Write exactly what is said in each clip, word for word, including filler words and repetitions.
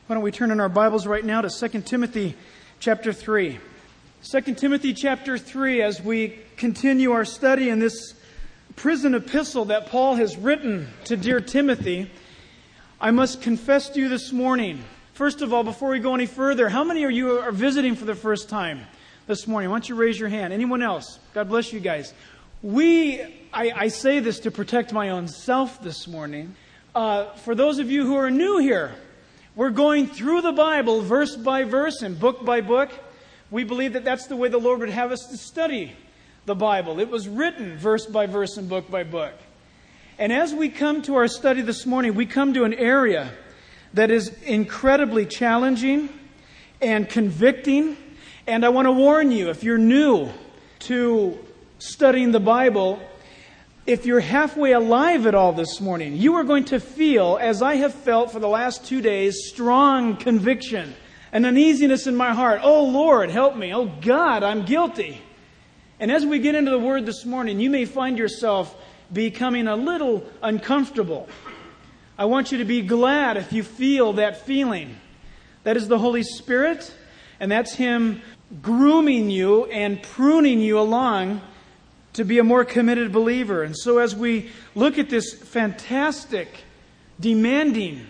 Why don't we turn in our Bibles right now to Second Timothy chapter three. Second Timothy chapter three, as we continue our study in this prison epistle that Paul has written to dear Timothy, I must confess to you this morning, first of all, before we go any further, how many of you are visiting for the first time this morning? Why don't you raise your hand? Anyone else? God bless you guys. We, I, I say this to protect my own self this morning. Uh, for those of you who are new here, we're going through the Bible verse by verse and book by book. We believe that that's the way the Lord would have us to study the Bible. It was written verse by verse and book by book. And as we come to our study this morning, we come to an area that is incredibly challenging and convicting. And I want to warn you, if you're new to studying the Bible, if you're halfway alive at all this morning, you are going to feel, as I have felt for the last two days, strong conviction, an uneasiness in my heart. Oh, Lord, help me. Oh, God, I'm guilty. And as we get into the Word this morning, you may find yourself becoming a little uncomfortable. I want you to be glad if you feel that feeling. That is the Holy Spirit, and that's Him grooming you and pruning you along to be a more committed believer. And so as we look at this fantastic, demanding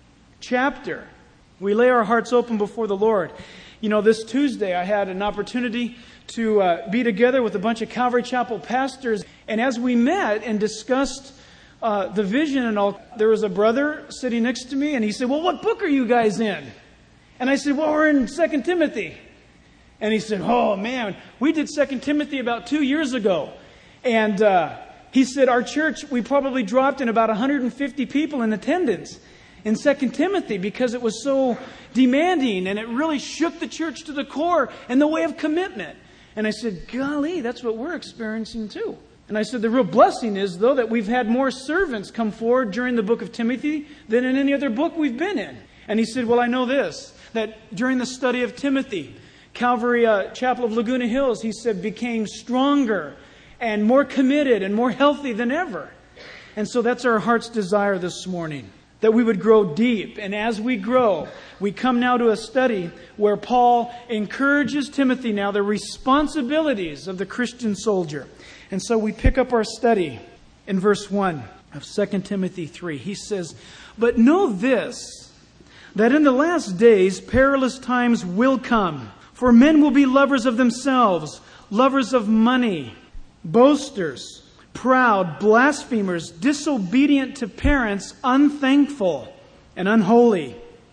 chapter, we lay our hearts open before the Lord. You know, this Tuesday I had an opportunity to uh, be together with a bunch of Calvary Chapel pastors. And as we met and discussed uh, the vision and all, there was a brother sitting next to me, and he said, well, what book are you guys in? And I said, well, we're in Second Timothy. And he said, oh, man, we did Second Timothy about two years ago. And uh, he said, our church, we probably dropped in about one hundred fifty people in attendance in Second Timothy because it was so demanding and it really shook the church to the core in the way of commitment. And I said, golly, that's what we're experiencing too. And I said, the real blessing is, though, that we've had more servants come forward during the book of Timothy than in any other book we've been in. And he said, well, I know this, that during the study of Timothy, Calvary uh, Chapel of Laguna Hills, he said, became stronger and more committed and more healthy than ever. And so that's our heart's desire this morning, that we would grow deep. And as we grow, we come now to a study where Paul encourages Timothy now the responsibilities of the Christian soldier. And so we pick up our study in verse one of Second Timothy three. He says, but know this, that in the last days perilous times will come. For men will be lovers of themselves, lovers of money, boasters, proud, blasphemers, disobedient to parents, unthankful and unholy,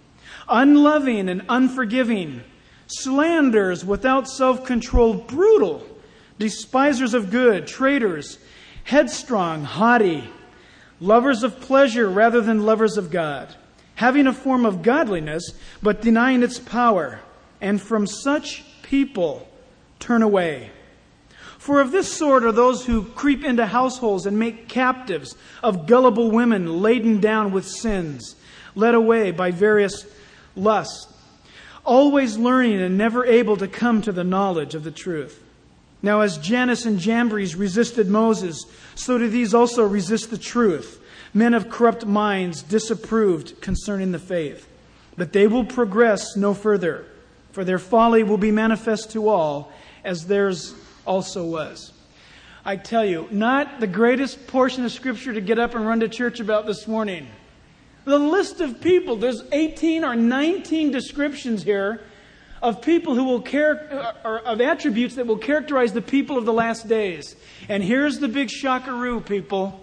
unloving and unforgiving, slanderers, without self-control, brutal, despisers of good, traitors, headstrong, haughty, lovers of pleasure rather than lovers of God, having a form of godliness but denying its power. And from such people turn away. For of this sort are those who creep into households and make captives of gullible women laden down with sins, led away by various lusts, always learning and never able to come to the knowledge of the truth. Now as Jannes and Jambres resisted Moses, so do these also resist the truth. Men of corrupt minds disapproved concerning the faith. But they will progress no further. For their folly will be manifest to all, as theirs also was. I tell you, not the greatest portion of Scripture to get up and run to church about this morning. The list of people, there's eighteen or nineteen descriptions here of people who will care, or of attributes that will characterize the people of the last days. And here's the big shockaroo, people.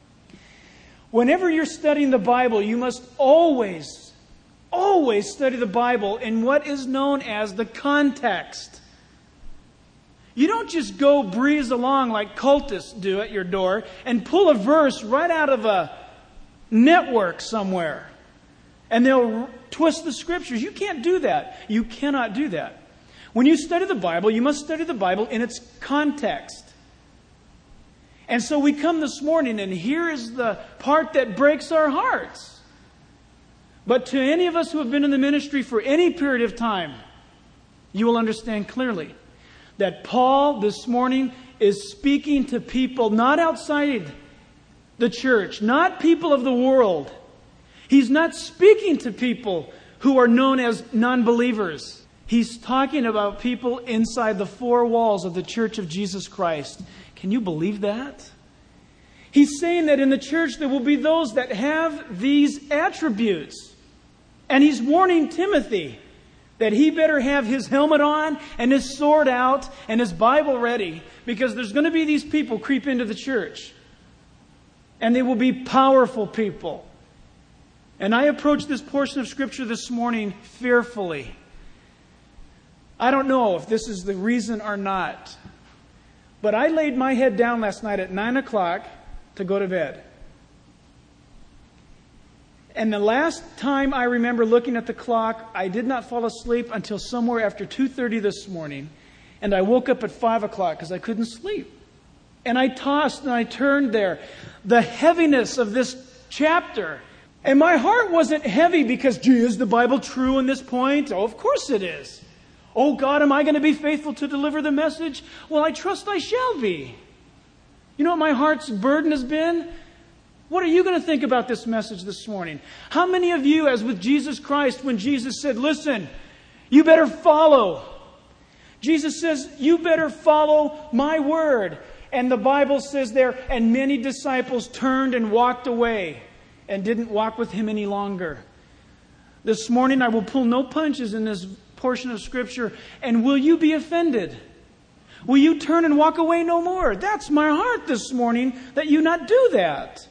Whenever you're studying the Bible, you must always Always study the Bible in what is known as the context. You don't just go breeze along like cultists do at your door and pull a verse right out of a network somewhere and they'll twist the Scriptures. You can't do that. You cannot do that. When you study the Bible, you must study the Bible in its context. And so we come this morning, and here is the part that breaks our hearts. But to any of us who have been in the ministry for any period of time, you will understand clearly that Paul this morning is speaking to people not outside the church, not people of the world. He's not speaking to people who are known as non-believers. He's talking about people inside the four walls of the Church of Jesus Christ. Can you believe that? He's saying that in the church there will be those that have these attributes. And he's warning Timothy that he better have his helmet on and his sword out and his Bible ready, because there's going to be these people creep into the church. And they will be powerful people. And I approach this portion of Scripture this morning fearfully. I don't know if this is the reason or not, but I laid my head down last night at nine o'clock to go to bed. And the last time I remember looking at the clock, I did not fall asleep until somewhere after two thirty this morning. And I woke up at five o'clock because I couldn't sleep. And I tossed and I turned there. The heaviness of this chapter. And my heart wasn't heavy because, gee, is the Bible true in this point? Oh, of course it is. Oh, God, am I going to be faithful to deliver the message? Well, I trust I shall be. You know what my heart's burden has been? What are you going to think about this message this morning? How many of you, as with Jesus Christ, when Jesus said, listen, you better follow. Jesus says, you better follow my word. And the Bible says there, and many disciples turned and walked away and didn't walk with him any longer. This morning I will pull no punches in this portion of Scripture. And will you be offended? Will you turn and walk away no more? That's my heart this morning, that you not do that.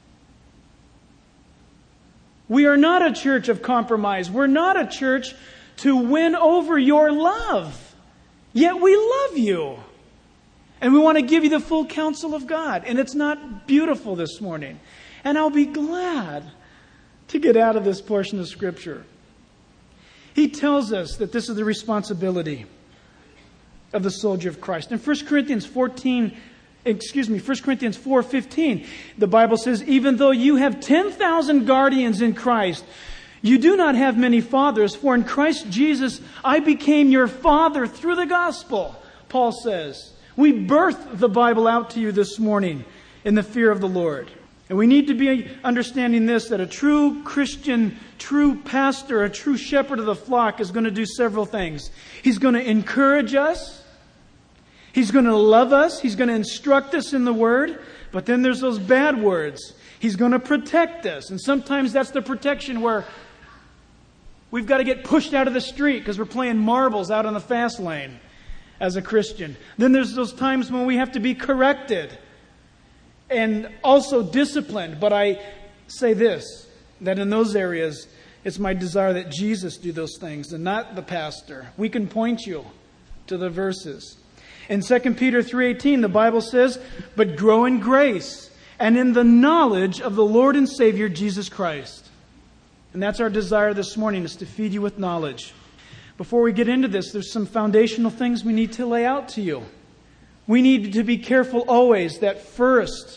We are not a church of compromise. We're not a church to win over your love. Yet we love you. And we want to give you the full counsel of God. And it's not beautiful this morning. And I'll be glad to get out of this portion of Scripture. He tells us that this is the responsibility of the soldier of Christ. In First Corinthians fourteen, excuse me, First Corinthians four fifteen, the Bible says, even though you have ten thousand guardians in Christ, you do not have many fathers, for in Christ Jesus I became your father through the gospel, Paul says. We birthed the Bible out to you this morning in the fear of the Lord. And we need to be understanding this, that a true Christian, true pastor, a true shepherd of the flock is going to do several things. He's going to encourage us. He's going to love us. He's going to instruct us in the Word. But then there's those bad words. He's going to protect us. And sometimes that's the protection where we've got to get pushed out of the street because we're playing marbles out on the fast lane as a Christian. Then there's those times when we have to be corrected and also disciplined. But I say this, that in those areas, it's my desire that Jesus do those things and not the pastor. We can point you to the verses. In Second Peter three eighteen, the Bible says, but grow in grace and in the knowledge of the Lord and Savior Jesus Christ. And that's our desire this morning, is to feed you with knowledge. Before we get into this, there's some foundational things we need to lay out to you. We need to be careful always that first,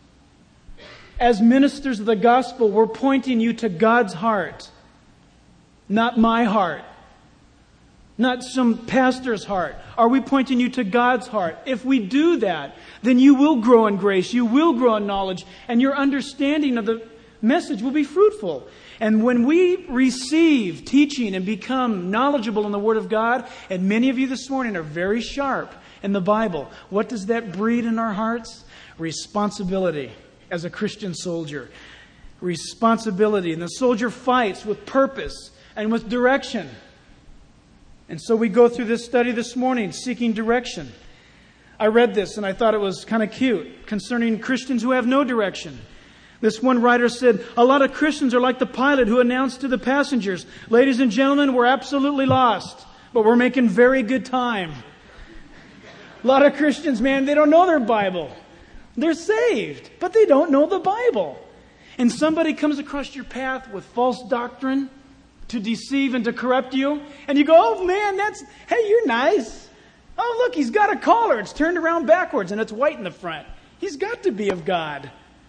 as ministers of the gospel, we're pointing you to God's heart, not my heart, not some pastor's heart. Are we pointing you to God's heart? If we do that, then you will grow in grace, you will grow in knowledge, and your understanding of the message will be fruitful. And when we receive teaching and become knowledgeable in the Word of God, and many of you this morning are very sharp in the Bible, what does that breed in our hearts? Responsibility as a Christian soldier. Responsibility. And the soldier fights with purpose and with direction. And so we go through this study this morning, seeking direction. I read this and I thought it was kind of cute, concerning Christians who have no direction. This one writer said, a lot of Christians are like the pilot who announced to the passengers, ladies and gentlemen, we're absolutely lost, but we're making very good time. A lot of Christians, man, they don't know their Bible. They're saved, but they don't know the Bible. And somebody comes across your path with false doctrine to deceive and to corrupt you, and you go, oh man, that's, hey, you're nice. Oh, look, he's got a collar. It's turned around backwards and it's white in the front. He's got to be of God.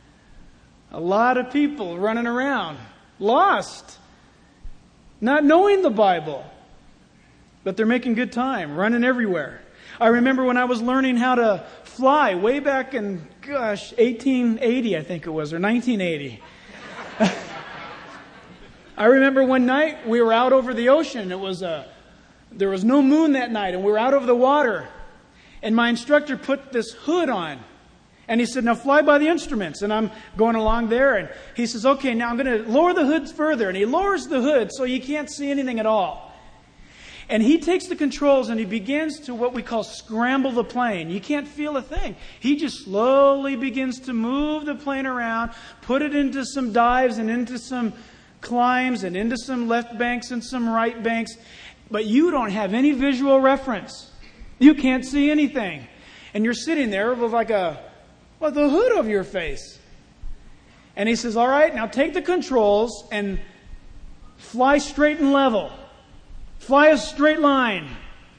A lot of people running around, lost, not knowing the Bible, but they're making good time, running everywhere. I remember when I was learning how to fly way back in, gosh, eighteen eighty, I think it was, or nineteen eighty. I remember one night we were out over the ocean. It was a, there was no moon that night, and we were out over the water. And my instructor put this hood on. And he said, now fly by the instruments. And I'm going along there. And he says, okay, now I'm going to lower the hood further. And he lowers the hood so you can't see anything at all. And he takes the controls and he begins to what we call scramble the plane. You can't feel a thing. He just slowly begins to move the plane around, put it into some dives and into some climbs and into some left banks and some right banks. But you don't have any visual reference. You can't see anything. And you're sitting there with like a, well, the hood over your face. And he says, all right, now take the controls and fly straight and level. Fly a straight line.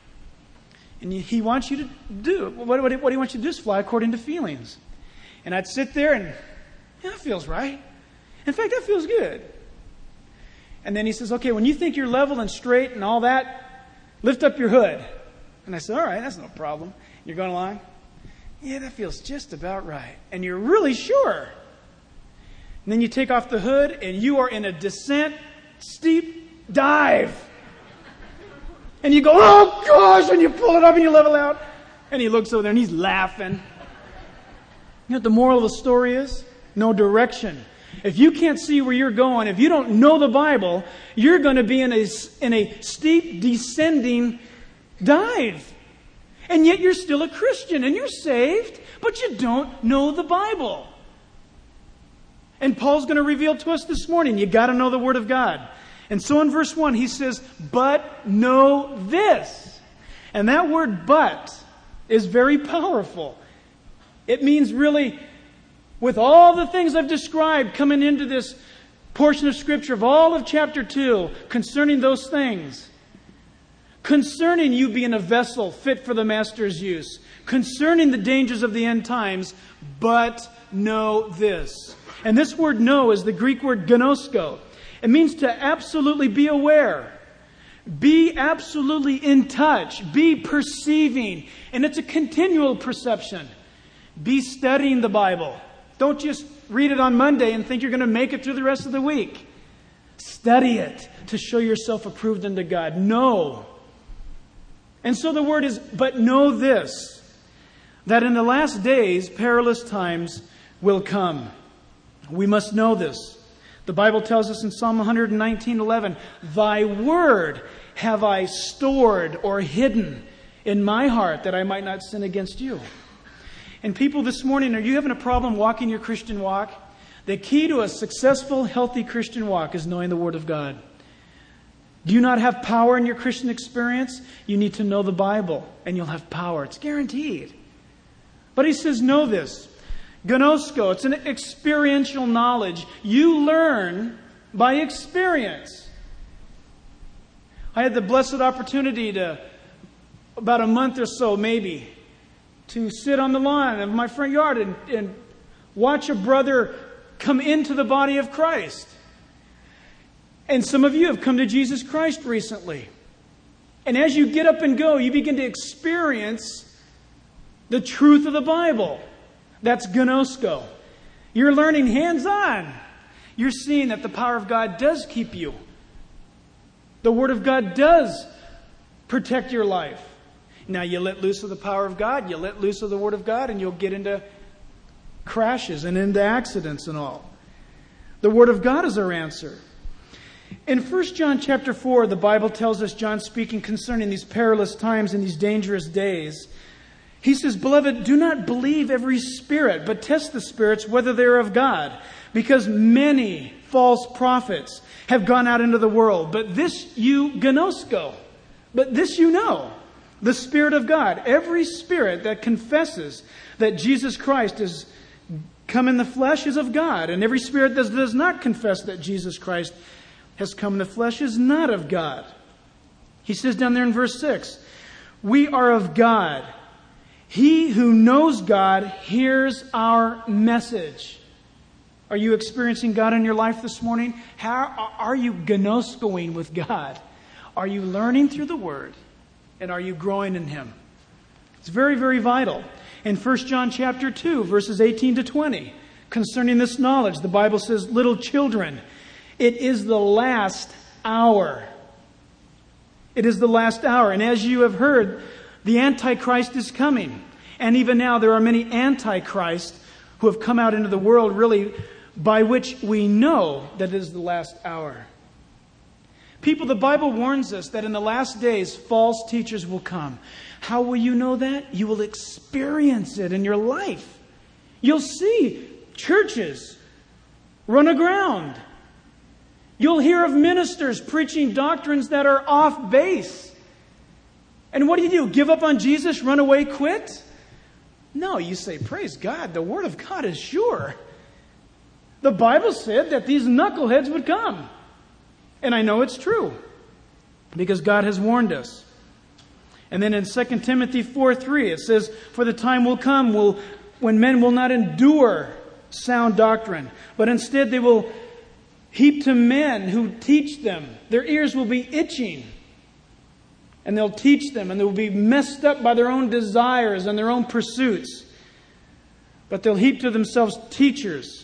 And he wants you to do, what, what, what he wants you to do is fly according to feelings. And I'd sit there and, yeah, that feels right. In fact, that feels good. And then he says, okay, when you think you're level and straight and all that, lift up your hood. And I said, all right, that's no problem. You're going along? Yeah, that feels just about right. And you're really sure. And then you take off the hood and you are in a descent, steep dive. And you go, oh gosh, and you pull it up and you level out. And he looks over there and he's laughing. You know what the moral of the story is? No direction. If you can't see where you're going, if you don't know the Bible, you're going to be in a, in a steep descending dive. And yet you're still a Christian and you're saved, but you don't know the Bible. And Paul's going to reveal to us this morning, you got to know the Word of God. And so in verse one, he says, but know this. And that word but is very powerful. It means really, with all the things I've described coming into this portion of Scripture of all of chapter two, concerning those things, concerning you being a vessel fit for the Master's use, concerning the dangers of the end times, but know this. And this word know is the Greek word gnosko. It means to absolutely be aware. Be absolutely in touch. Be perceiving. And it's a continual perception. Be studying the Bible. Don't just read it on Monday and think you're going to make it through the rest of the week. Study it to show yourself approved unto God. Know. And so the word is, but know this, that in the last days, perilous times will come. We must know this. The Bible tells us in Psalm one nineteen eleven, thy word have I stored or hidden in my heart that I might not sin against you. And people this morning, are you having a problem walking your Christian walk? The key to a successful, healthy Christian walk is knowing the Word of God. Do you not have power in your Christian experience? You need to know the Bible and you'll have power. It's guaranteed. But he says, know this. Gnosko, it's an experiential knowledge. You learn by experience. I had the blessed opportunity to, about a month or so maybe, to sit on the lawn of my front yard and, and watch a brother come into the body of Christ. And some of you have come to Jesus Christ recently. And as you get up and go, you begin to experience the truth of the Bible. That's gnosko. You're learning hands-on. You're seeing that the power of God does keep you. The Word of God does protect your life. Now you let loose of the power of God, you let loose of the Word of God, and you'll get into crashes and into accidents and all. The Word of God is our answer. In First John chapter four, the Bible tells us, John speaking concerning these perilous times and these dangerous days, he says, beloved, do not believe every spirit, but test the spirits whether they are of God, because many false prophets have gone out into the world. But this you gnosko, but this you know, the Spirit of God. Every spirit that confesses that Jesus Christ is come in the flesh is of God, and every spirit that does not confess that Jesus Christ has come in the flesh is not of God. He says down there in verse six, we are of God. He who knows God hears our message. Are you experiencing God in your life this morning? How are you gnoskoing with God? Are you learning through the Word? And are you growing in Him? It's very, very vital. In First John chapter two, verses eighteen to twenty, concerning this knowledge, the Bible says, little children, It is the last hour. It is the last hour. And as you have heard, the Antichrist is coming. And even now there are many Antichrists who have come out into the world, really, by which we know that it is the last hour. People, the Bible warns us that in the last days, false teachers will come. How will you know that? You will experience it in your life. You'll see churches run aground. You'll hear of ministers preaching doctrines that are off base. And what do you do? Give up on Jesus? Run away? Quit? No, you say, praise God, the Word of God is sure. The Bible said that these knuckleheads would come. And I know it's true, because God has warned us. And then in Second Timothy four three, it says, for the time will come will, when men will not endure sound doctrine, but instead they will heap to men who teach them. Their ears will be itching. And they'll teach them, and they'll be messed up by their own desires and their own pursuits. But they'll heap to themselves teachers,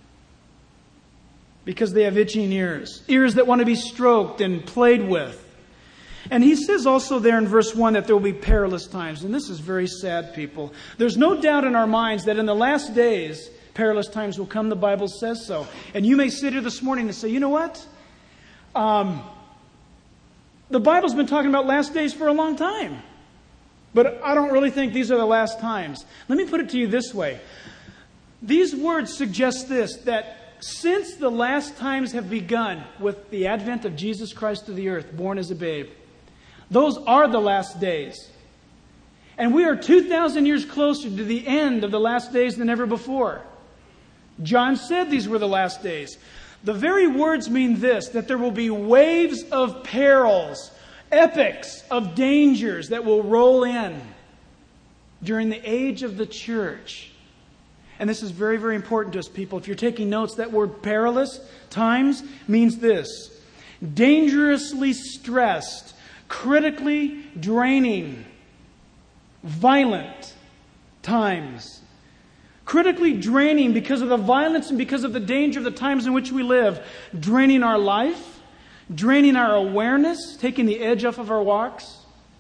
because they have itching ears. Ears that want to be stroked and played with. And he says also there in verse one that there will be perilous times. And this is very sad, people. There's no doubt in our minds that in the last days, perilous times will come. The Bible says so. And you may sit here this morning and say, you know what? Um, the Bible's been talking about last days for a long time. But I don't really think these are the last times. Let me put it to you this way. These words suggest this, that since the last times have begun with the advent of Jesus Christ to the earth, born as a babe, those are the last days. And we are two thousand years closer to the end of the last days than ever before. John said these were the last days. The very words mean this, that there will be waves of perils, epics of dangers that will roll in during the age of the church. And this is very, very important to us, people. If you're taking notes, that word perilous times means this: dangerously stressed, critically draining, violent times. Critically draining because of the violence and because of the danger of the times in which we live. Draining our life, draining our awareness, taking the edge off of our walks,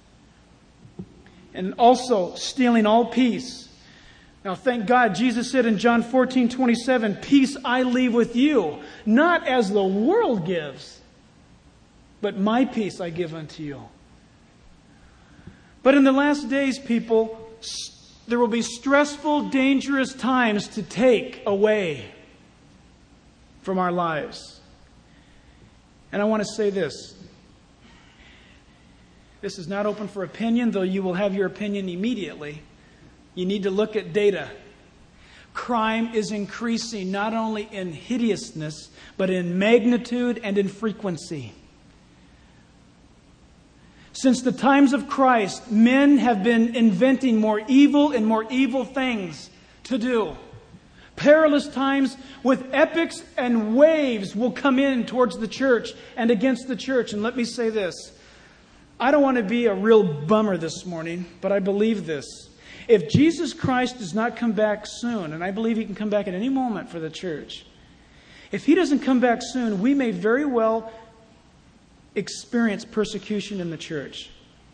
and also stealing all peace. Now, thank God, Jesus said in John fourteen twenty-seven, peace I leave with you, not as the world gives, but my peace I give unto you. But in the last days, people, there will be stressful, dangerous times to take away from our lives. And I want to say this. This is not open for opinion, though you will have your opinion immediately. You need to look at data. Crime is increasing not only in hideousness, but in magnitude and in frequency. Since the times of Christ, men have been inventing more evil and more evil things to do. Perilous times with epics and waves will come in towards the church and against the church. And let me say this. I don't want to be a real bummer this morning, but I believe this. If Jesus Christ does not come back soon, and I believe He can come back at any moment for the church, if He doesn't come back soon, we may very well experience persecution in the church.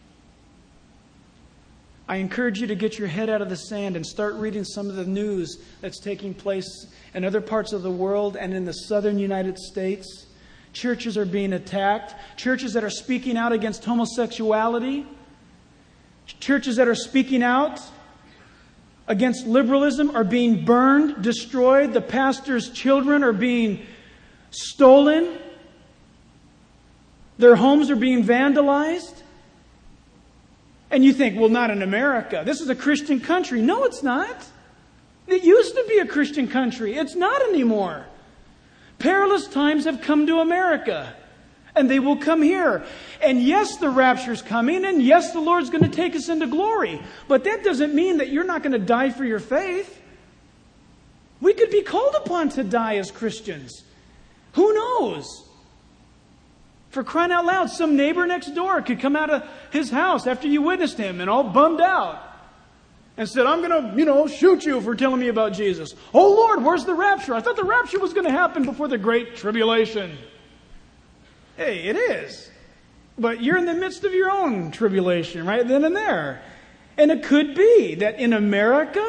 I encourage you to get your head out of the sand and start reading some of the news that's taking place in other parts of the world and in the southern United States. Churches are being attacked. Churches that are speaking out against homosexuality. Churches that are speaking out against liberalism are being burned, destroyed. The pastor's children are being stolen. Their homes are being vandalized. And you think, well, not in America. This is a Christian country. No, it's not. It used to be a Christian country. It's not anymore. Perilous times have come to America. And they will come here. And yes, the rapture's coming. And yes, the Lord's going to take us into glory. But that doesn't mean that you're not going to die for your faith. We could be called upon to die as Christians. Who knows? For crying out loud, some neighbor next door could come out of his house after you witnessed him and all bummed out. and said, I'm going to, you know, shoot you for telling me about Jesus. Oh, Lord, where's the rapture? I thought the rapture was going to happen before the Great Tribulation. Hey, it is. But you're in the midst of your own tribulation right then and there. And it could be that in America,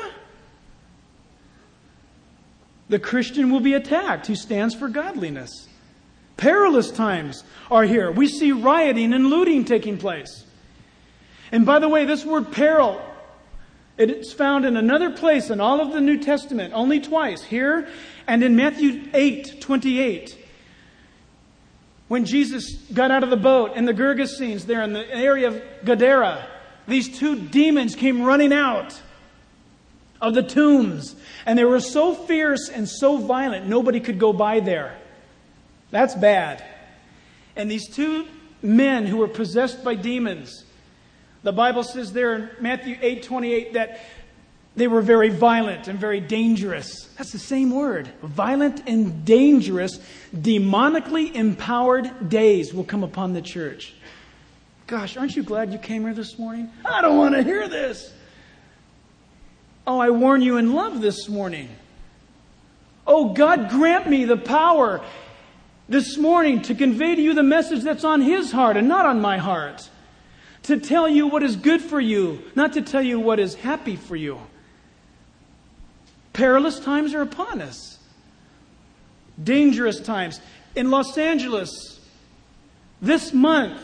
the Christian will be attacked who stands for godliness. Perilous times are here. We see rioting and looting taking place. And by the way, this word peril, it's found in another place in all of the New Testament, only twice, here and in Matthew eight twenty-eight. When Jesus got out of the boat in the Gergesenes there in the area of Gadara, these two demons came running out of the tombs. And they were so fierce and so violent, nobody could go by there. That's bad. And these two men who were possessed by demons, the Bible says there in Matthew eight twenty-eight that they were very violent and very dangerous. That's the same word. Violent and dangerous, demonically empowered days will come upon the church. Gosh, aren't you glad you came here this morning? I don't want to hear this. Oh, I warn you in love this morning. Oh, God, grant me the power this morning to convey to you the message that's on His heart and not on my heart. To tell you what is good for you, not to tell you what is happy for you. Perilous times are upon us. Dangerous times. In Los Angeles, this month,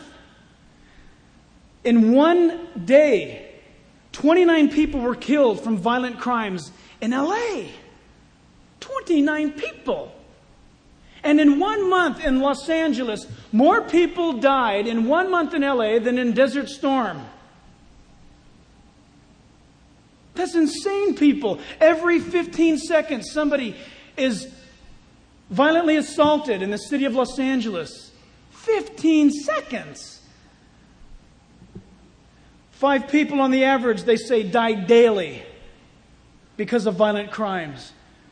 in one day, twenty-nine people were killed from violent crimes in L A. twenty-nine people. And in one month in Los Angeles, more people died in one month in L A than in Desert Storm. That's insane, people. Every fifteen seconds, somebody is violently assaulted in the city of Los Angeles. fifteen seconds. Five people on the average, they say, die daily because of violent crimes.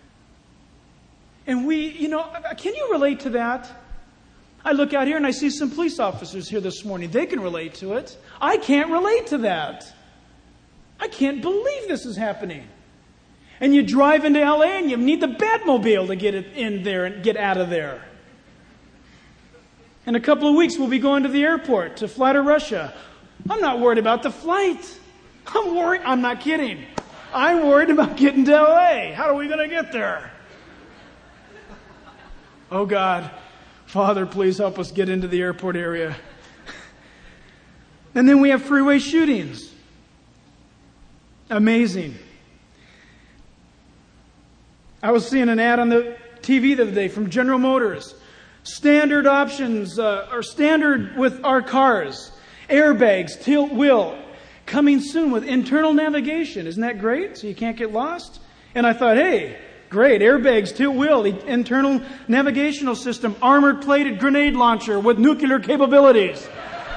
And we, you know, can you relate to that? I look out here and I see some police officers here this morning. They can relate to it. I can't relate to that. I can't believe this is happening. And you drive into L A and you need the Batmobile to get it in there and get out of there. In a couple of weeks, we'll be going to the airport to fly to Russia. I'm not worried about the flight. I'm worried. I'm not kidding. I'm worried about getting to L A. How are we going to get there? Oh God, Father, please help us get into the airport area. And then we have freeway shootings. Amazing. I was seeing an ad on the T V the other day from General Motors. Standard options, uh, or standard with our cars. Airbags, tilt wheel, coming soon with internal navigation. Isn't that great? So you can't get lost? And I thought, hey, great, airbags, tilt wheel, the internal navigational system, armored plated grenade launcher with nuclear capabilities.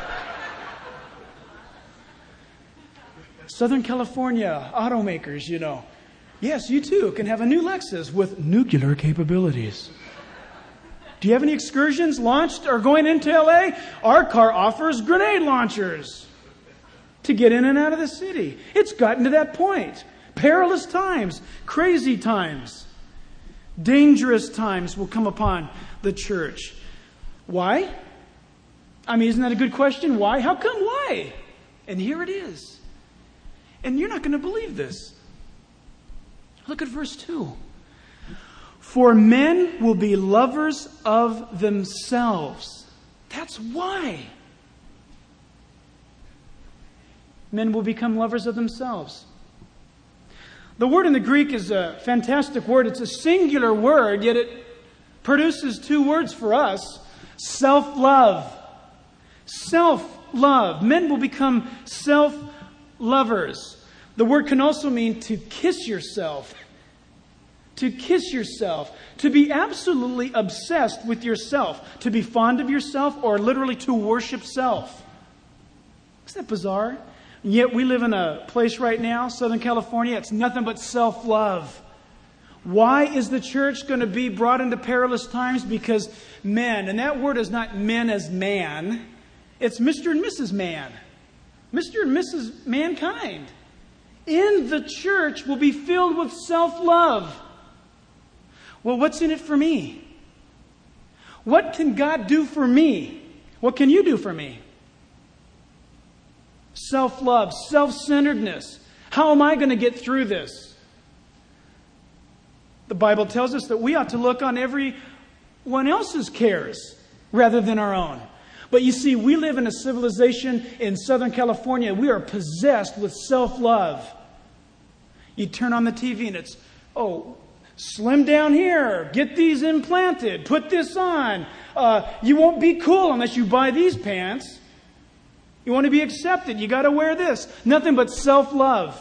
Southern California automakers, you know. Yes, you too can have a new Lexus with nuclear capabilities. Do you have any excursions launched or going into L A? Our car offers grenade launchers to get in and out of the city. It's gotten to that point. Perilous times, crazy times, dangerous times will come upon the church. Why? I mean, isn't that a good question? Why? How come? Why? And here it is. And you're not going to believe this. Look at verse two. For men will be lovers of themselves. That's why. Men will become lovers of themselves. The word in the Greek is a fantastic word. It's a singular word, yet it produces two words for us. Self-love. Self-love. Men will become self-lovers. The word can also mean to kiss yourself. To kiss yourself. To be absolutely obsessed with yourself. To be fond of yourself, or literally to worship self. Isn't that bizarre? And yet we live in a place right now, Southern California, it's nothing but self-love. Why is the church going to be brought into perilous times? Because men, and that word is not men as man, it's Mister and Missus Man. Mister and Missus Mankind. in the church will be filled with self-love. Well, what's in it for me? What can God do for me? What can you do for me? Self-love, self-centeredness. How am I going to get through this? The Bible tells us that we ought to look on everyone else's cares rather than our own. But you see, we live in a civilization in Southern California. We are possessed with self-love. You turn on the T V and it's, oh, slim down here, get these implanted, put this on. Uh, you won't be cool unless you buy these pants. You want to be accepted, you got to wear this. Nothing but self-love.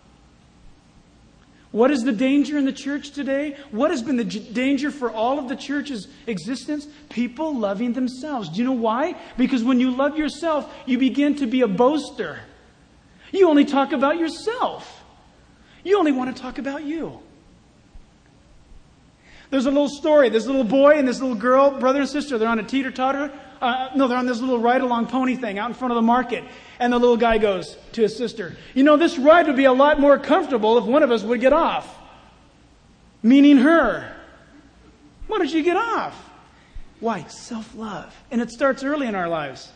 What is the danger in the church today? What has been the j- danger for all of the church's existence? People loving themselves. Do you know why? Because when you love yourself, you begin to be a boaster. You only talk about yourself. You only want to talk about you. There's a little story. This little boy and this little girl, brother and sister, they're on a teeter-totter. Uh, no, they're on this little ride-along pony thing out in front of the market. And the little guy goes to his sister, you know, this ride would be a lot more comfortable if one of us would get off. Meaning her. Why don't you get off? Why? Self-love. And it starts early in our lives.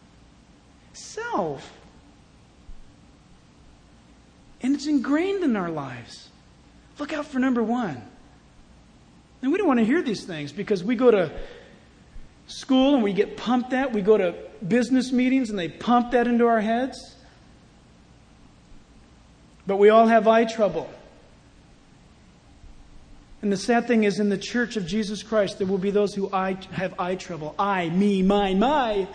Self. And it's ingrained in our lives. Look out for number one. And we don't want to hear these things because we go to school and we get pumped at. We go to business meetings and they pump that into our heads. But we all have eye trouble. And the sad thing is, in the church of Jesus Christ, there will be those who eye, have eye trouble. I, me, mine, my.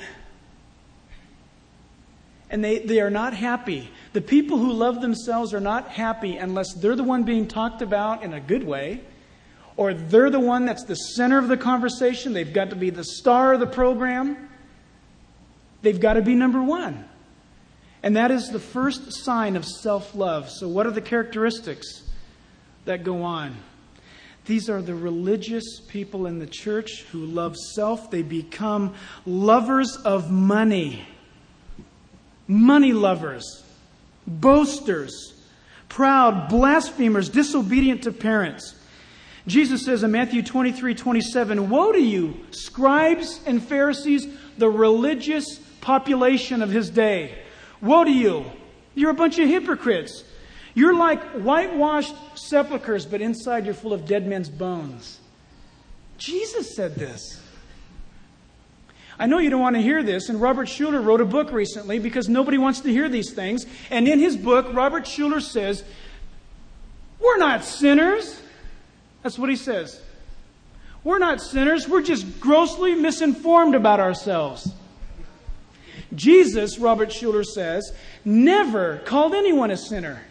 And they, they are not happy. The people who love themselves are not happy unless they're the one being talked about in a good way. Or they're the one that's the center of the conversation. They've got to be the star of the program. They've got to be number one. And that is the first sign of self-love. So what are the characteristics that go on? These are the religious people in the church who love self. They become lovers of money. Money lovers. Boasters. Proud. Blasphemers. Disobedient to parents. Jesus says in Matthew twenty-three twenty-seven, woe to you, scribes and Pharisees, the religious population of his day. Woe to you. You're a bunch of hypocrites. You're like whitewashed sepulchres, but inside you're full of dead men's bones. Jesus said this. I know you don't want to hear this, and Robert Schuller wrote a book recently because nobody wants to hear these things. And in his book, Robert Schuller says, we're not sinners. That's what he says. We're not sinners. We're just grossly misinformed about ourselves. Jesus, Robert Schuller says, never called anyone a sinner.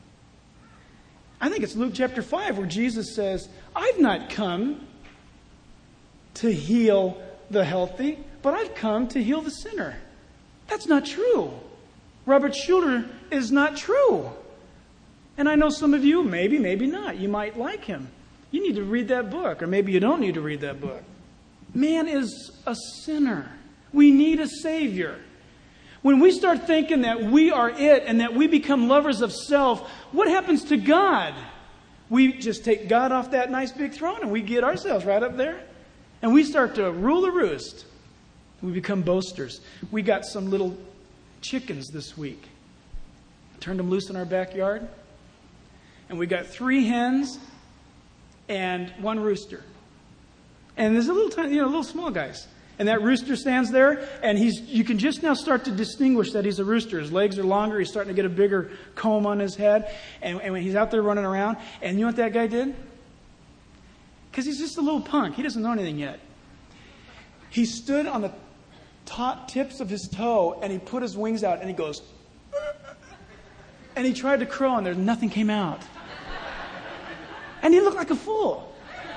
I think it's Luke chapter five where Jesus says, I've not come to heal the healthy, but I've come to heal the sinner. That's not true. Robert Schuller is not true. And I know some of you, maybe, maybe not, you might like him. You need to read that book, or maybe you don't need to read that book. Man is a sinner. We need a Savior. When we start thinking that we are it and that we become lovers of self, what happens to God? We just take God off that nice big throne and we get ourselves right up there. And we start to rule the roost. We become boasters. We got some little chickens this week. Turned them loose in our backyard. And we got three hens and one rooster. And there's a little tiny, you know, little small guys. And that rooster stands there, and he's you can just now start to distinguish that he's a rooster. His legs are longer. He's starting to get a bigger comb on his head. And, and when he's out there running around, and you know what that guy did? Because he's just a little punk. He doesn't know anything yet. He stood on the top tips of his toe, and he put his wings out, and he goes, and he tried to crow, and there nothing came out. And he looked like a fool.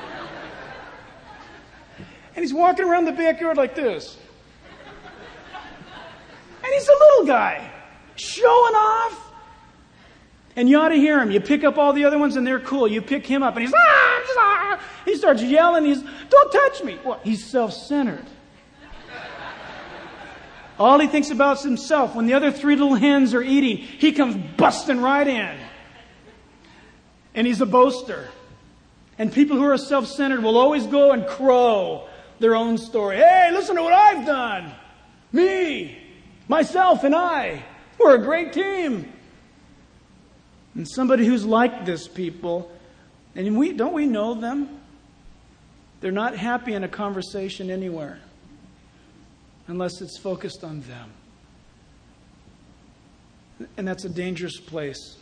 And he's walking around the backyard like this. And he's a little guy, showing off. And you ought to hear him. You pick up all the other ones and they're cool. You pick him up and he's, ah, ah. He starts yelling. He's, don't touch me. What? He's self-centered. All he thinks about is himself. When the other three little hens are eating, he comes busting right in. And he's a boaster. And people who are self-centered will always go and crow their own story. Hey, listen to what I've done. Me, myself, and I. We're a great team. And somebody who's like this, people, and we don't we know them? They're not happy in a conversation anywhere unless it's focused on them. And that's a dangerous place.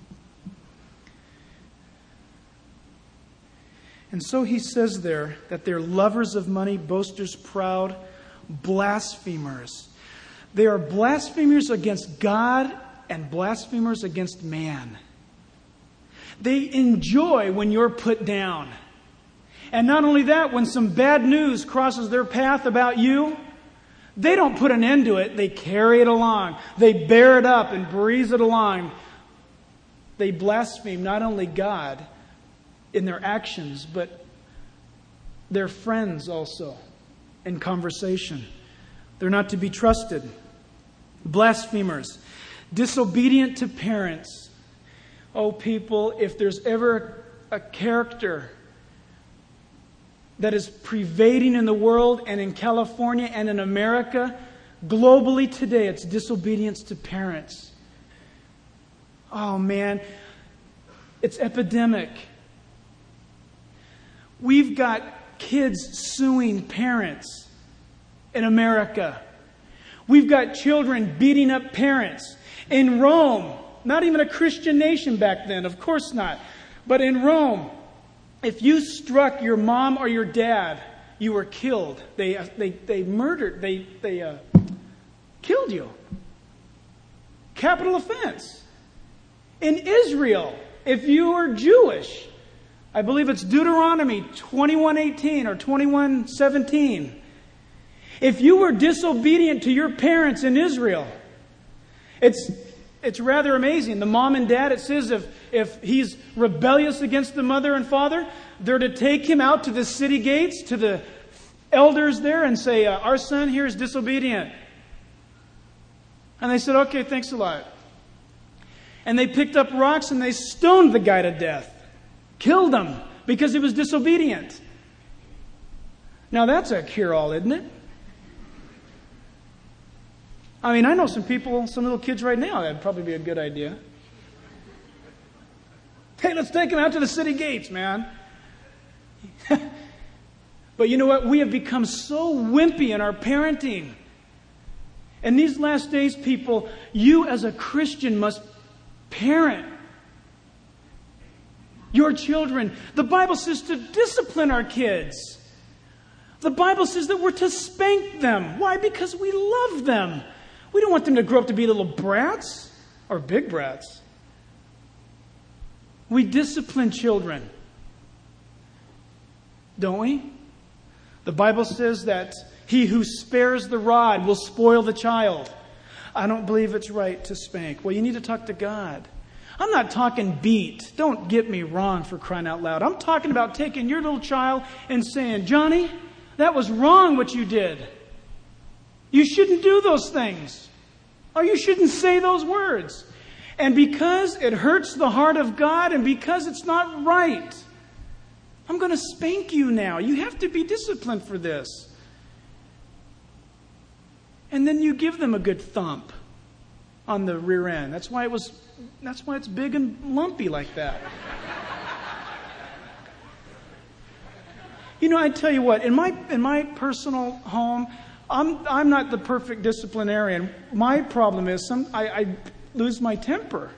And so he says there that they're lovers of money, boasters, proud, blasphemers. They are blasphemers against God and blasphemers against man. They enjoy when you're put down. And not only that, when some bad news crosses their path about you, they don't put an end to it. They carry it along. They bear it up and breeze it along. They blaspheme not only God in their actions, but their friends also in conversation. They're not to be trusted. Blasphemers, disobedient to parents. Oh, people, if there's ever a character that is pervading in the world and in California and in America, globally today, it's disobedience to parents. Oh, man, it's epidemic. We've got kids suing parents in America. We've got children beating up parents. In Rome, not even a Christian nation back then, of course not. But in Rome, if you struck your mom or your dad, you were killed. They uh, they they murdered. They they uh, killed you. Capital offense. In Israel, if you were Jewish, I believe it's Deuteronomy twenty-one eighteen or twenty-one seventeen. If you were disobedient to your parents in Israel, it's it's rather amazing. The mom and dad, it says if, if he's rebellious against the mother and father, they're to take him out to the city gates, to the elders there, and say, uh, our son here is disobedient. And they said, okay, thanks a lot. And they picked up rocks and they stoned the guy to death. Killed him because he was disobedient. Now that's a cure-all, isn't it? I mean, I know some people, some little kids right now, that'd probably be a good idea. Hey, let's take them out to the city gates, man. But you know what? We have become so wimpy in our parenting. And these last days, people, you as a Christian must parent your children. The Bible says to discipline our kids. The Bible says that we're to spank them. Why? Because we love them. We don't want them to grow up to be little brats or big brats. We discipline children, don't we? The Bible says that he who spares the rod will spoil the child. I don't believe it's right to spank. Well, you need to talk to God. I'm not talking beat. Don't get me wrong, for crying out loud. I'm talking about taking your little child and saying, Johnny, that was wrong what you did. You shouldn't do those things. Or you shouldn't say those words. And because it hurts the heart of God and because it's not right, I'm going to spank you now. You have to be disciplined for this. And then you give them a good thump on the rear end. That's why it was that's why it's big and lumpy like that. You know, I tell you what, in my in my personal home, I'm I'm not the perfect disciplinarian. My problem is some I, I lose my temper.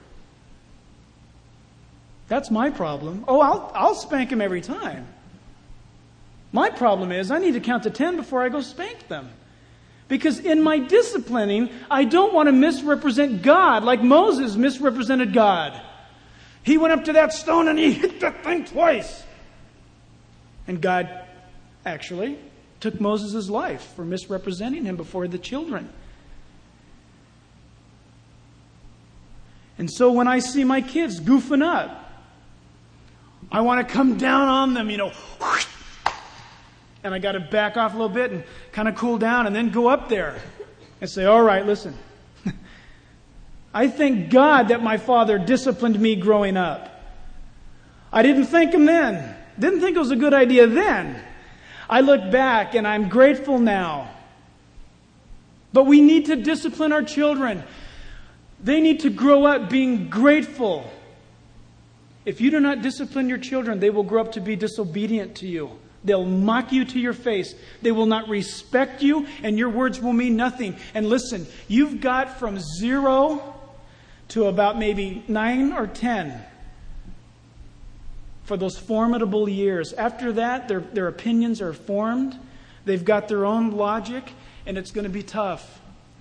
That's my problem. Oh, I'll I'll spank him every time. My problem is I need to count to ten before I go spank them. Because in my disciplining, I don't want to misrepresent God like Moses misrepresented God. He went up to that stone and he hit that thing twice. And God actually took Moses' life for misrepresenting him before the children. And so when I see my kids goofing up, I want to come down on them, you know, and I got to back off a little bit and kind of cool down and then go up there and say, all right, listen. I thank God that my father disciplined me growing up. I didn't thank him then. Didn't think it was a good idea then. I look back and I'm grateful now. But we need to discipline our children. They need to grow up being grateful. If you do not discipline your children, they will grow up to be disobedient to you. They'll mock you to your face. They will not respect you, and your words will mean nothing. And listen, you've got from zero to about maybe nine or ten for those formidable years. After that, their, their opinions are formed. They've got their own logic, and it's going to be tough.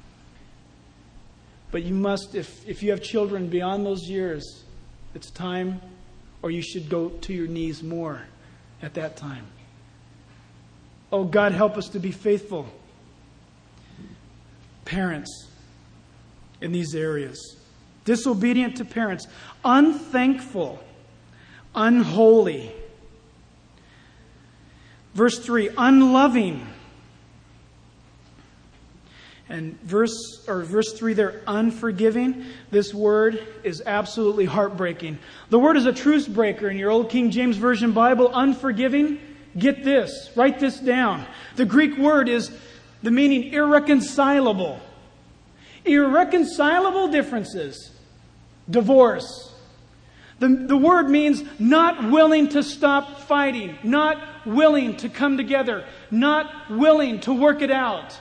But you must, if, if you have children beyond those years, it's time, or you should go to your knees more at that time. Oh, God, help us to be faithful parents in these areas. Disobedient to parents, unthankful, unholy. Verse three, unloving. And verse or verse three there, unforgiving. This word is absolutely heartbreaking. The word is a truce breaker in your old King James Version Bible. Unforgiving. Get this. Write this down. The Greek word is the meaning irreconcilable. Irreconcilable differences. Divorce. The, the word means not willing to stop fighting. Not willing to come together. Not willing to work it out.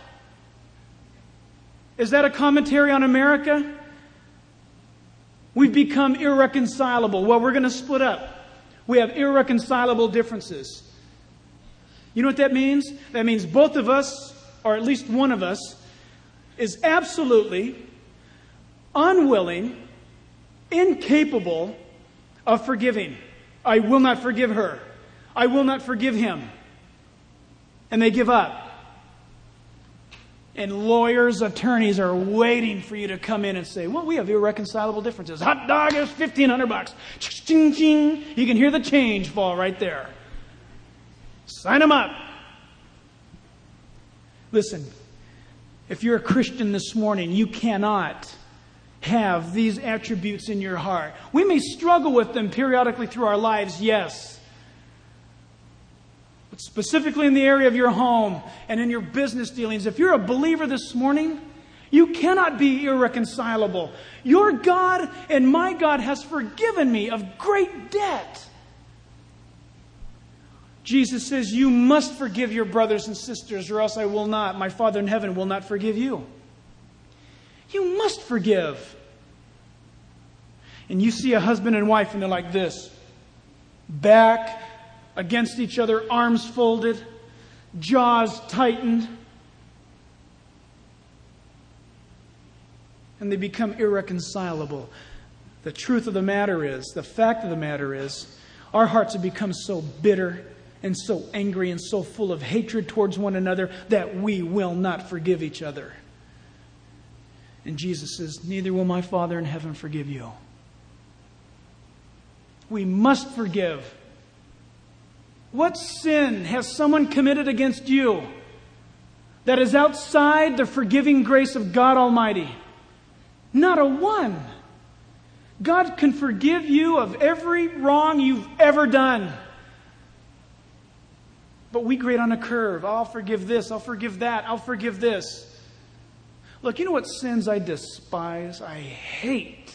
Is that a commentary on America? We've become irreconcilable. Well, we're going to split up. We have irreconcilable differences. You know what that means? That means both of us, or at least one of us, is absolutely unwilling, incapable of forgiving. I will not forgive her. I will not forgive him. And they give up. And lawyers, attorneys are waiting for you to come in and say, well, we have irreconcilable differences. Hot dog is fifteen hundred bucks. Ching, ching. You can hear the change fall right there. Sign them up. Listen, if you're a Christian this morning, you cannot have these attributes in your heart. We may struggle with them periodically through our lives, yes. But specifically in the area of your home and in your business dealings, if you're a believer this morning, you cannot be irreconcilable. Your God and my God has forgiven me of great debt. Jesus says, you must forgive your brothers and sisters, or else I will not. My Father in heaven will not forgive you. You must forgive. And you see a husband and wife, and they're like this. Back against each other, arms folded, jaws tightened. And they become irreconcilable. The truth of the matter is, the fact of the matter is, our hearts have become so bitter and so angry and so full of hatred towards one another that we will not forgive each other. And Jesus says, neither will my Father in heaven forgive you. We must forgive. What sin has someone committed against you that is outside the forgiving grace of God Almighty? Not a one. God can forgive you of every wrong you've ever done. But we grade on a curve. I'll forgive this. I'll forgive that. I'll forgive this. Look, you know what sins I despise? I hate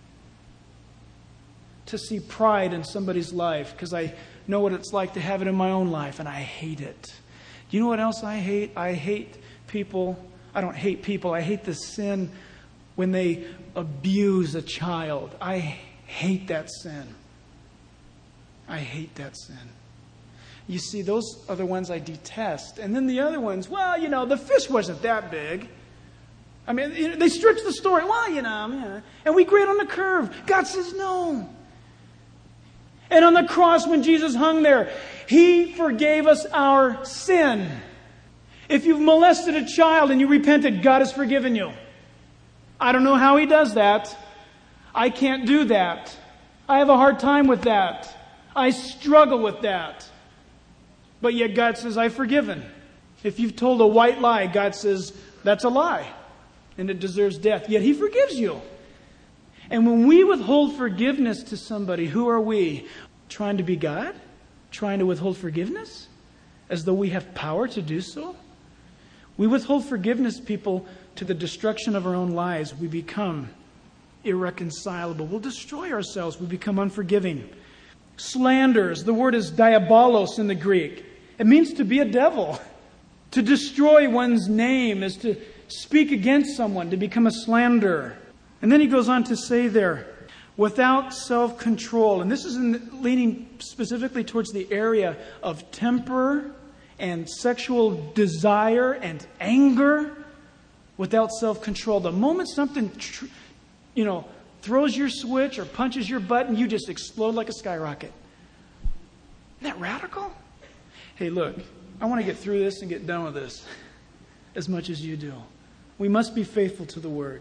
to see pride in somebody's life because I know what it's like to have it in my own life, and I hate it. You know what else I hate? I hate people. I don't hate people. I hate the sin when they abuse a child. I hate that sin. I hate that sin. You see, those are the ones I detest. And then the other ones, well, you know, the fish wasn't that big. I mean, they stretch the story. Well, you know, yeah. And we grade on the curve. God says no. And on the cross when Jesus hung there, He forgave us our sin. If you've molested a child and you repented, God has forgiven you. I don't know how He does that. I can't do that. I have a hard time with that. I struggle with that. But yet God says, I've forgiven. If you've told a white lie, God says, that's a lie. and it deserves death. Yet He forgives you. And when we withhold forgiveness to somebody, who are we? Trying to be God? Trying to withhold forgiveness? As though we have power to do so? We withhold forgiveness, people, to the destruction of our own lives. We become irreconcilable. We'll destroy ourselves. We become unforgiving. Slanders. The word is diabolos in the Greek. It means to be a devil. To destroy one's name is to speak against someone, to become a slanderer. And then he goes on to say there, without self-control. And this is in, leaning specifically towards the area of temper and sexual desire and anger. Without self-control. The moment something, tr- you know, throws your switch or punches your button, you just explode like a skyrocket. Isn't that radical? Hey, look, I want to get through this and get done with this as much as you do. We must be faithful to the Word.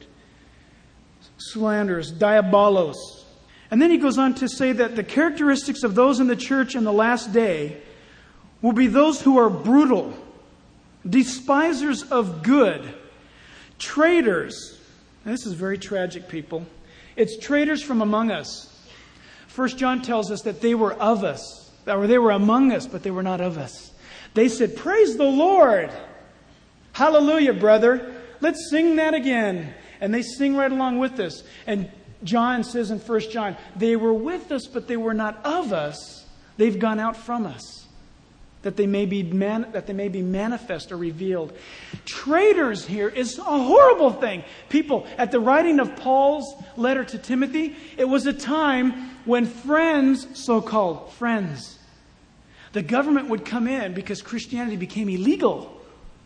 Slanders, diabolos. And then he goes on to say that the characteristics of those in the church in the last day will be those who are brutal, despisers of good, traitors. And this is very tragic, people. It's traitors from among us. First John tells us that they were of us, or they were among us, but they were not of us. They said, praise the Lord. Hallelujah, brother. Let's sing that again. And they sing right along with us. And John says in First John, they were with us, but they were not of us. They've gone out from us. That they may be man, that they may be manifest or revealed. Traitors here is a horrible thing. People, at the writing of Paul's letter to Timothy, it was a time when friends, so-called friends, the government would come in because Christianity became illegal.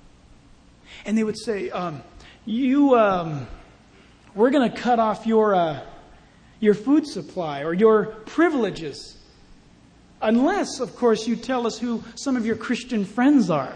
And they would say, um, you, um, we're going to cut off your, uh, your food supply or your privileges. Unless, of course, you tell us who some of your Christian friends are.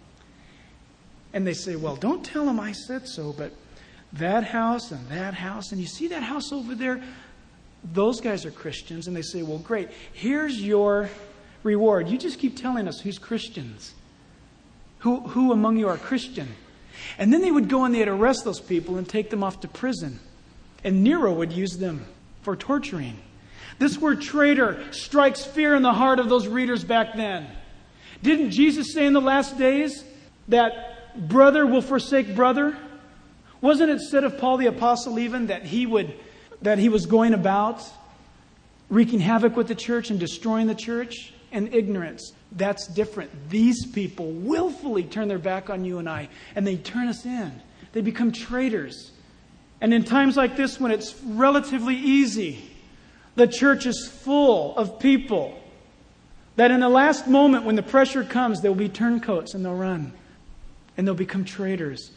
And they say, well, don't tell them I said so, but that house and that house, and you see that house over there? Those guys are Christians. And they say, well, great. Here's your reward. You just keep telling us who's Christians. Who, who among you are Christian? And then they would go and they'd arrest those people and take them off to prison. And Nero would use them for torturing. This word traitor strikes fear in the heart of those readers back then. Didn't Jesus say in the last days that brother will forsake brother? Wasn't it said of Paul the Apostle even that he would, that he was going about wreaking havoc with the church and destroying the church? And ignorance. That's different. These people willfully turn their back on you and I, and they turn us in. They become traitors. And in times like this, when it's relatively easy, the church is full of people that in the last moment when the pressure comes, they'll be turncoats and they'll run. And they'll become traitors.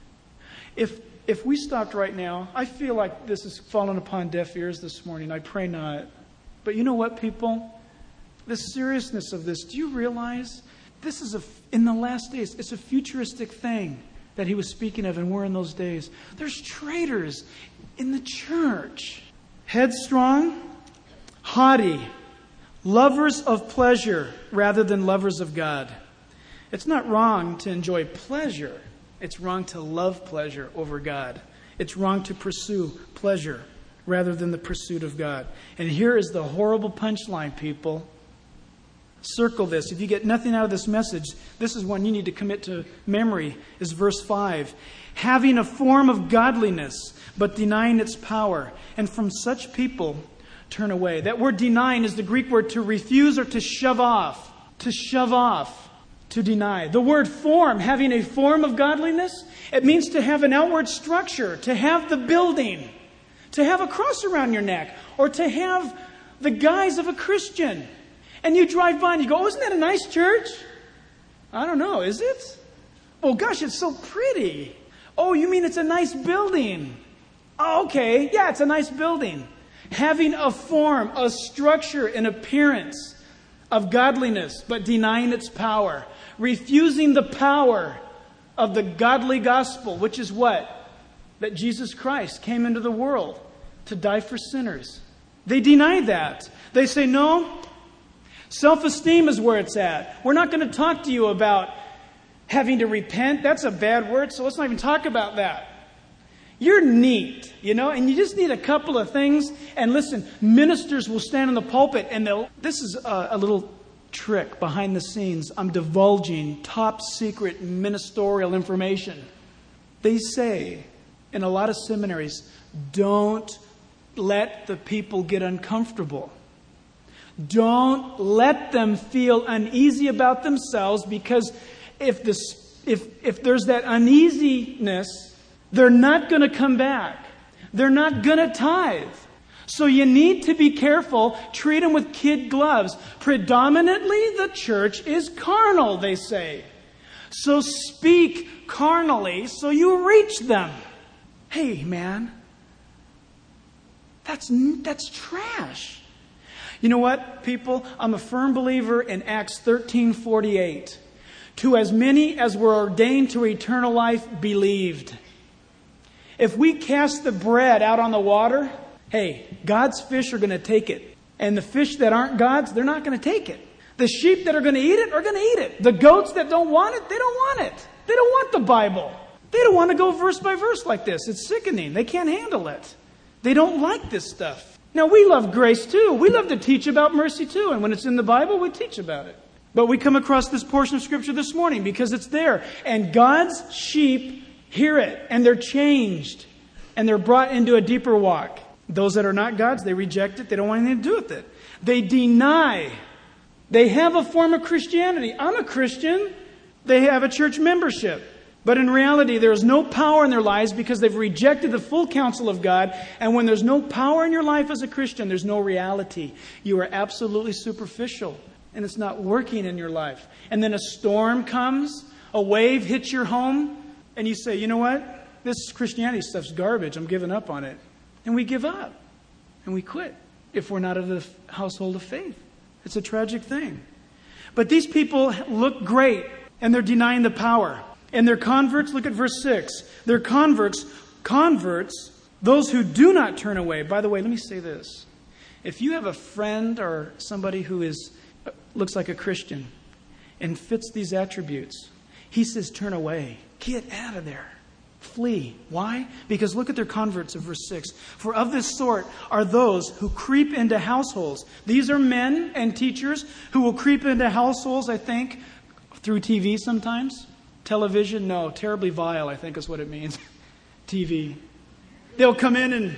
If if we stopped right now, I feel like this has fallen upon deaf ears this morning. I pray not. But you know what, people? The seriousness of this, do you realize this is a, in the last days, it's a futuristic thing that he was speaking of, and we're in those days. There's traitors in the church. Headstrong, haughty, lovers of pleasure rather than lovers of God. It's not wrong to enjoy pleasure. It's wrong to love pleasure over God. It's wrong to pursue pleasure rather than the pursuit of God. And here is the horrible punchline, people. Circle this. If you get nothing out of this message, this is one you need to commit to memory, is verse five. Having a form of godliness, but denying its power. And from such people, turn away. That word denying is the Greek word to refuse or to shove off. To shove off. To deny. The word form, having a form of godliness, it means to have an outward structure, to have the building, to have a cross around your neck, or to have the guise of a Christian. And you drive by and you go, oh, isn't that a nice church? I don't know, is it? Oh, gosh, it's so pretty. Oh, you mean it's a nice building? Oh, okay, yeah, it's a nice building. Having a form, a structure, an appearance of godliness, but denying its power. Refusing the power of the godly gospel, which is what? That Jesus Christ came into the world to die for sinners. They deny that. They say, no, self-esteem is where it's at. We're not going to talk to you about having to repent. That's a bad word, so let's not even talk about that. You're neat, you know, and you just need a couple of things. And listen, ministers will stand in the pulpit and they'll, this is a, a little trick behind the scenes. I'm divulging top secret ministerial information. They say in a lot of seminaries, don't let the people get uncomfortable. Don't let them feel uneasy about themselves, because if this, if if there's that uneasiness, they're not going to come back. They're not going to tithe. So you need to be careful. Treat them with kid gloves. Predominantly, the church is carnal, they say. So speak carnally so you reach them. Hey, man, that's that's trash. You know what, people? I'm a firm believer in Acts thirteen forty-eight. To as many as were ordained to eternal life believed. If we cast the bread out on the water, hey, God's fish are going to take it. And the fish that aren't God's, they're not going to take it. The sheep that are going to eat it are going to eat it. The goats that don't want it, they don't want it. They don't want the Bible. They don't want to go verse by verse like this. It's sickening. They can't handle it. They don't like this stuff. Now, we love grace too. We love to teach about mercy too. And when it's in the Bible, we teach about it. But we come across this portion of Scripture this morning because it's there. And God's sheep hear it. And they're changed. And they're brought into a deeper walk. Those that are not God's, they reject it. They don't want anything to do with it. They deny. They have a form of Christianity. I'm a Christian. They have a church membership. But in reality, there is no power in their lives because they've rejected the full counsel of God. And when there's no power in your life as a Christian, there's no reality. You are absolutely superficial. And it's not working in your life. And then a storm comes, a wave hits your home, and you say, you know what? This Christianity stuff's garbage. I'm giving up on it. And we give up. And we quit if we're not of the household of faith. It's a tragic thing. But these people look great, and they're denying the power. And their converts, look at verse six. Their converts, converts, those who do not turn away. By the way, let me say this. If you have a friend or somebody who is looks like a Christian and fits these attributes, he says turn away. Get out of there. Flee. Why? Because look at their converts of verse six. For of this sort are those who creep into households. These are men and teachers who will creep into households, I think, through T V sometimes. Television, no, terribly vile, I think is what it means. T V. They'll come in and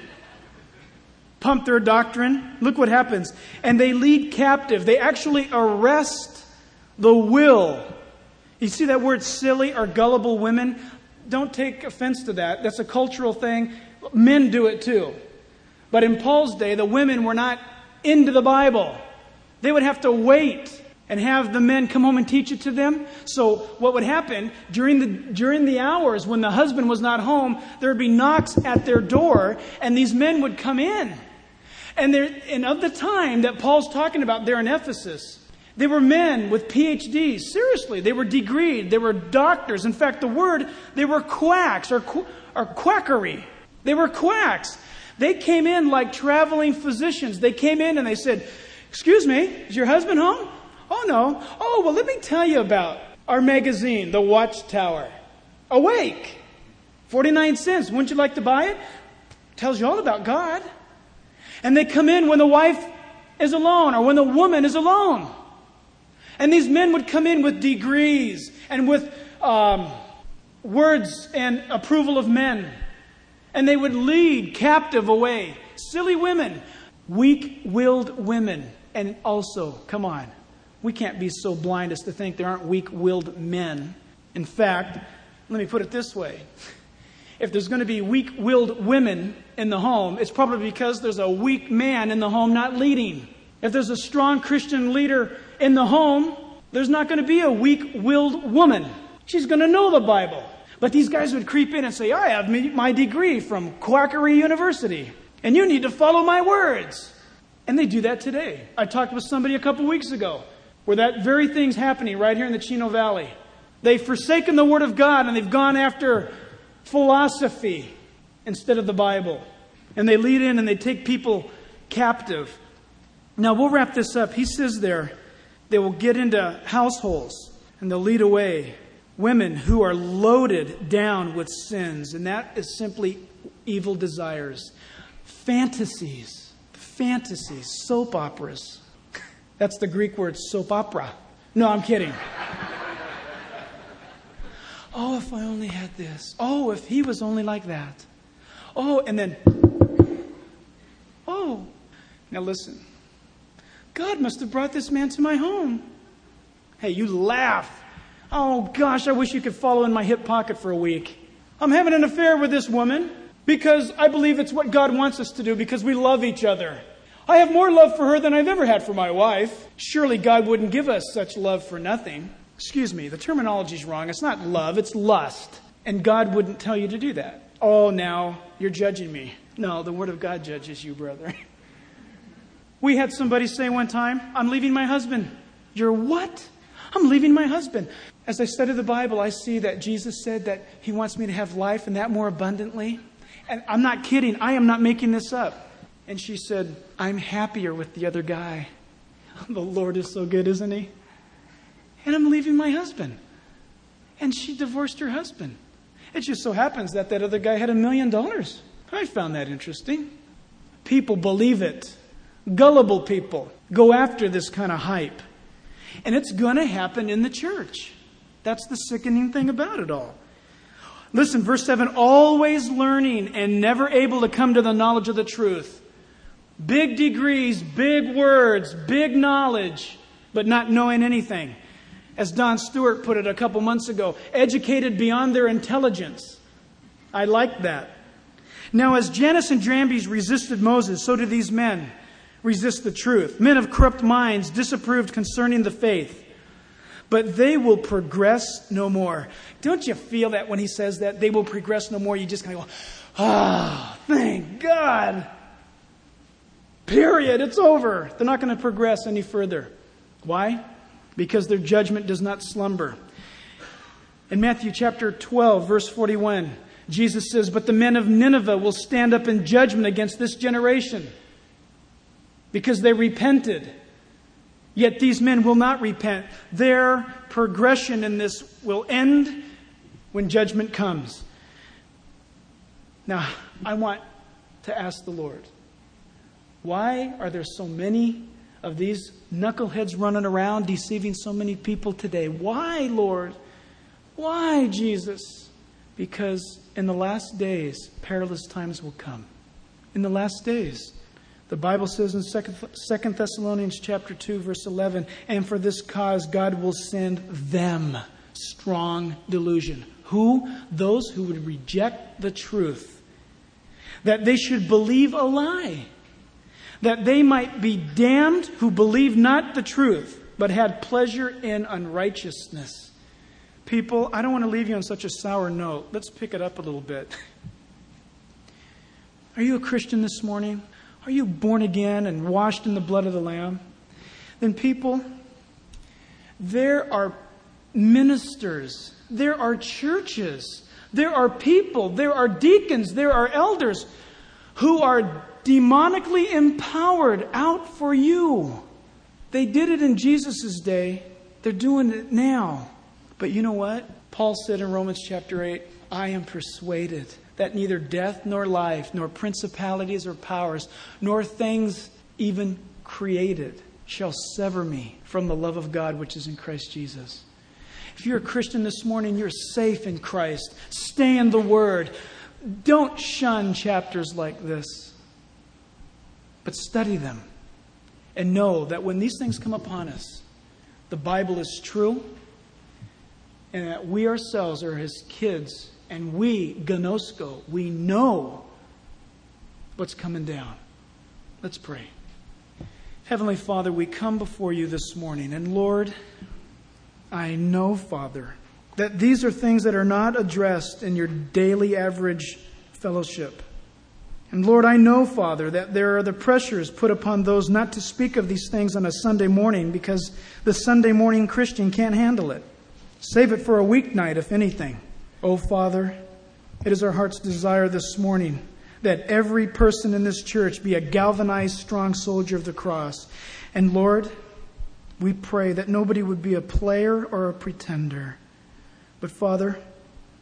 pump their doctrine. Look what happens. And they lead captive. They actually arrest the will. You see that word silly or gullible women? Don't take offense to that. That's a cultural thing. Men do it too. But in Paul's day, the women were not into the Bible. They would have to wait and have the men come home and teach it to them. So what would happen during the during the hours when the husband was not home, there would be knocks at their door, and these men would come in. And there, and of the time that Paul's talking about there in Ephesus, they were men with P H Ds. Seriously, they were degreed. They were doctors. In fact, the word, they were quacks or, or quackery. They were quacks. They came in like traveling physicians. They came in and they said, excuse me, is your husband home? Oh, no. Oh, well, let me tell you about our magazine, The Watchtower. Awake. forty-nine cents. Wouldn't you like to buy it? Tells you all about God. And they come in when the wife is alone or when the woman is alone. And these men would come in with degrees and with um, words and approval of men. And they would lead captive away. Silly women. Weak-willed women. And also, come on, we can't be so blind as to think there aren't weak-willed men. In fact, let me put it this way. If there's going to be weak-willed women in the home, it's probably because there's a weak man in the home not leading. If there's a strong Christian leader in the home, there's not going to be a weak-willed woman. She's going to know the Bible. But these guys would creep in and say, I have my degree from Quackery University, and you need to follow my words. And they do that today. I talked with somebody a couple weeks ago where that very thing's happening right here in the Chino Valley. They've forsaken the Word of God and they've gone after philosophy instead of the Bible. And they lead in and they take people captive. Now we'll wrap this up. He says there, they will get into households and they'll lead away women who are loaded down with sins. And that is simply evil desires, fantasies, fantasies, soap operas. That's the Greek word soap opera. No, I'm kidding. Oh, if I only had this. Oh, if he was only like that. Oh, and then, oh. Now listen. God must have brought this man to my home. Hey, you laugh. Oh, gosh, I wish you could follow in my hip pocket for a week. I'm having an affair with this woman because I believe it's what God wants us to do because we love each other. I have more love for her than I've ever had for my wife. Surely God wouldn't give us such love for nothing. Excuse me, the terminology's wrong. It's not love, it's lust. And God wouldn't tell you to do that. Oh, now you're judging me. No, the Word of God judges you, brother. We had somebody say one time, I'm leaving my husband. You're what? I'm leaving my husband. As I study the Bible, I see that Jesus said that He wants me to have life and that more abundantly. And I'm not kidding. I am not making this up. And she said, I'm happier with the other guy. The Lord is so good, isn't He? And I'm leaving my husband. And she divorced her husband. It just so happens that that other guy had a million dollars. I found that interesting. People believe it. Gullible people go after this kind of hype. And it's going to happen in the church. That's the sickening thing about it all. Listen, verse seven, always learning and never able to come to the knowledge of the truth. Big degrees, big words, big knowledge, but not knowing anything. As Don Stewart put it a couple months ago, educated beyond their intelligence. I like that. Now, as Jannes and Jambres resisted Moses, so do these men resist the truth. Men of corrupt minds disapproved concerning the faith. But they will progress no more. Don't you feel that when he says that, they will progress no more? You just kind of go, ah, oh, thank God. Period. It's over. They're not going to progress any further. Why? Because their judgment does not slumber. In Matthew chapter twelve, verse forty-one, Jesus says, but the men of Nineveh will stand up in judgment against this generation because they repented. Yet these men will not repent. Their progression in this will end when judgment comes. Now, I want to ask the Lord, why are there so many of these knuckleheads running around deceiving so many people today? Why, Lord? Why, Jesus? Because in the last days, perilous times will come. In the last days. The Bible says in Second Thessalonians chapter two, verse eleven, and for this cause God will send them strong delusion. Who? Those who would reject the truth. That they should believe a lie. That they might be damned who believed not the truth, but had pleasure in unrighteousness. People, I don't want to leave you on such a sour note. Let's pick it up a little bit. Are you a Christian this morning? Are you born again and washed in the blood of the Lamb? Then people, there are ministers, there are churches, there are people, there are deacons, there are elders who are demonically empowered out for you. They did it in Jesus' day. They're doing it now. But you know what? Paul said in Romans chapter eight, I am persuaded that neither death nor life, nor principalities or powers, nor things even created shall sever me from the love of God which is in Christ Jesus. If you're a Christian this morning, you're safe in Christ. Stay in the Word. Don't shun chapters like this, but study them. And know that when these things come upon us, the Bible is true, and that we ourselves are His kids. And we, gnosko, we know what's coming down. Let's pray. Heavenly Father, we come before you this morning. And Lord, I know, Father, that these are things that are not addressed in your daily average fellowship. And Lord, I know, Father, that there are the pressures put upon those not to speak of these things on a Sunday morning because the Sunday morning Christian can't handle it. Save it for a weeknight, if anything. Oh, Father, it is our heart's desire this morning that every person in this church be a galvanized, strong soldier of the cross. And Lord, we pray that nobody would be a player or a pretender. But Father,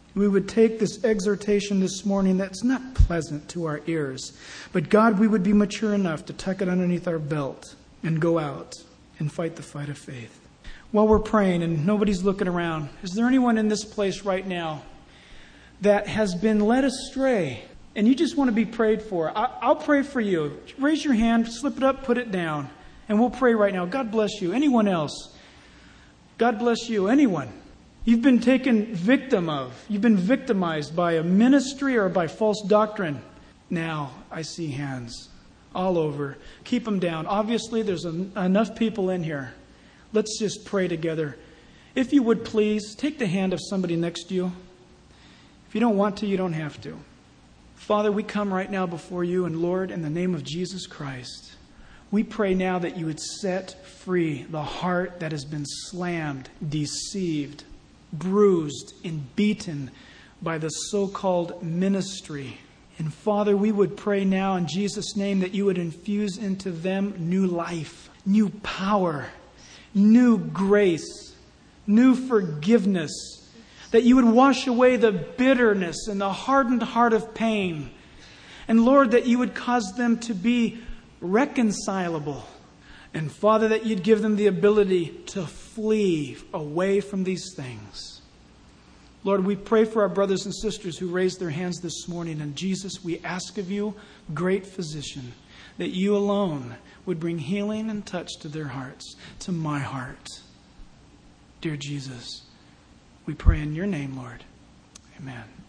We would take this exhortation this morning that's not pleasant to our ears. But God, we would be mature enough to tuck it underneath our belt and go out and fight the fight of faith. While we're praying and nobody's looking around, is there anyone in this place right now that has been led astray and you just want to be prayed for? I, I'll pray for you. Raise your hand, slip it up, put it down, and we'll pray right now. God bless you. Anyone else? God bless you. Anyone? You've been taken victim of. You've been victimized by a ministry or by false doctrine. Now, I see hands all over. Keep them down. Obviously, there's en- enough people in here. Let's just pray together. If you would please, take the hand of somebody next to you. If you don't want to, you don't have to. Father, we come right now before you, and Lord, in the name of Jesus Christ, we pray now that you would set free the heart that has been slammed, deceived, bruised, and beaten by the so-called ministry. And Father, we would pray now in Jesus' name that you would infuse into them new life, new power, new grace, new forgiveness, that you would wash away the bitterness and the hardened heart of pain. And Lord, that you would cause them to be reconcilable. And Father, that you'd give them the ability to flee away from these things. Lord, we pray for our brothers and sisters who raised their hands this morning. And Jesus, we ask of you, great physician, that you alone would bring healing and touch to their hearts, to my heart. Dear Jesus, we pray in your name, Lord. Amen.